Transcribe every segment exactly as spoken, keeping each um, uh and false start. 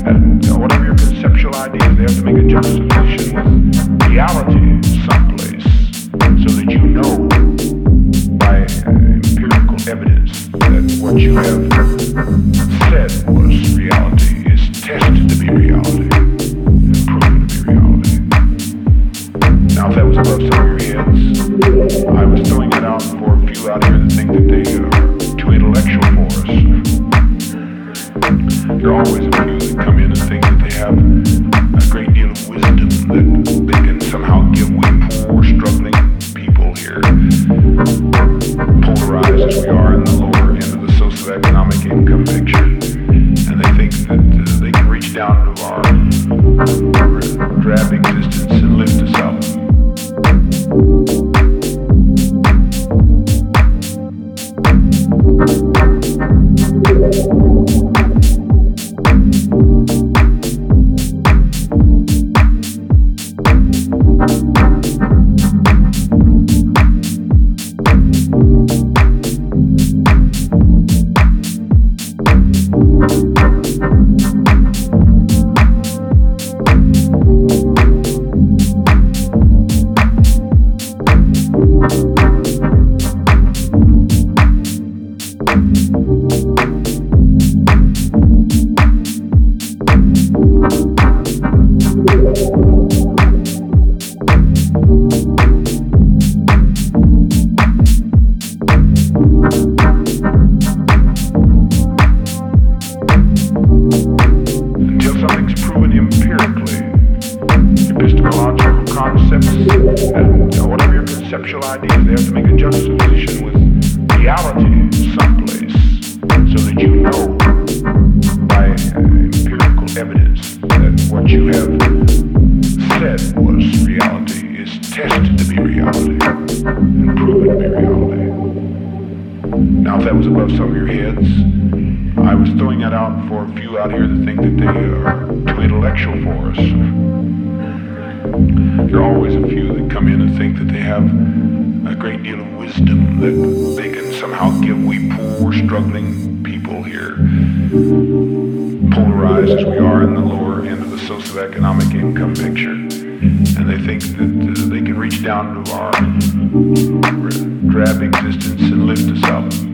And you know, whatever your conceptual ideas, they have to make a juxtaposition with reality someplace so that you know by uh, empirical evidence that what you have said was reality is tested to be reality and proven to be reality. Now, if that was above some of your heads, I was throwing it out for a few out here that think that they are too intellectual for us. There are always a few that come in and think that they have a great deal of wisdom that they can somehow give we poor, struggling people here, polarized as we are in the lower end of the socioeconomic income picture. And they think that uh, they can reach down to our drab existence and lift us up. Conceptual ideas, they have to make a juxtaposition with reality someplace so that you know by uh, empirical evidence that what you have said was reality is tested to be reality and proven to be reality. Now, if that was above some of your heads, I was throwing that out for a few out here that think that they are too intellectual for us. There are always a few that come in and think that they have a great deal of wisdom that they can somehow give we poor, struggling people here, polarized as we are in the lower end of the socioeconomic income picture. And they think that uh, they can reach down to our drab existence and lift us up.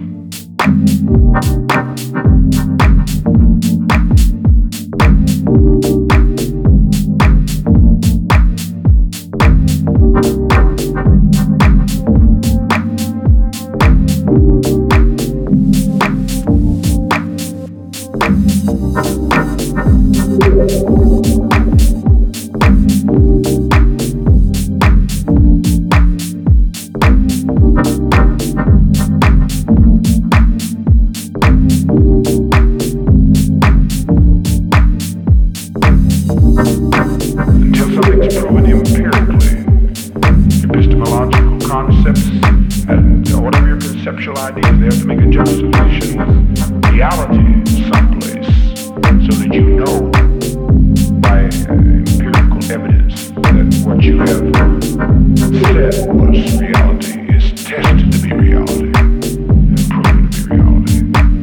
Conceptual ideas, they have to make a juxtaposition with reality someplace so that you know by uh, empirical evidence that what you have said was reality is tested to be reality and proven to be reality.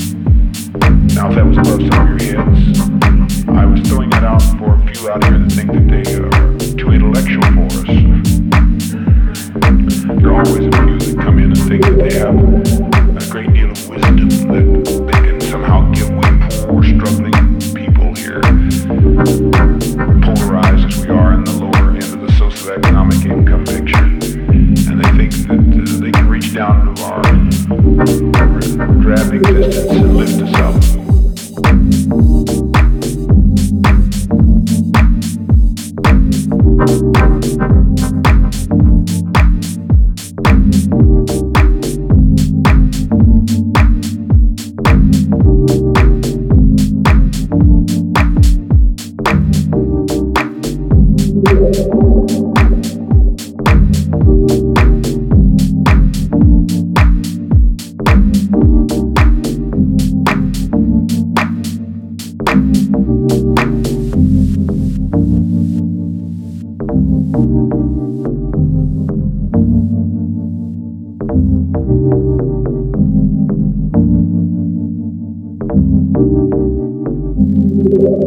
Now, if that was above some of your heads, I was throwing that out for a few out here that think that they are too intellectual for us. There are always a few that come in and think that they have a great deal of wisdom that they can somehow give we poor, struggling people here, polarized as we are in the lower end of the socioeconomic income picture. And they think that uh, they can reach down to our drab existence and lift us up. You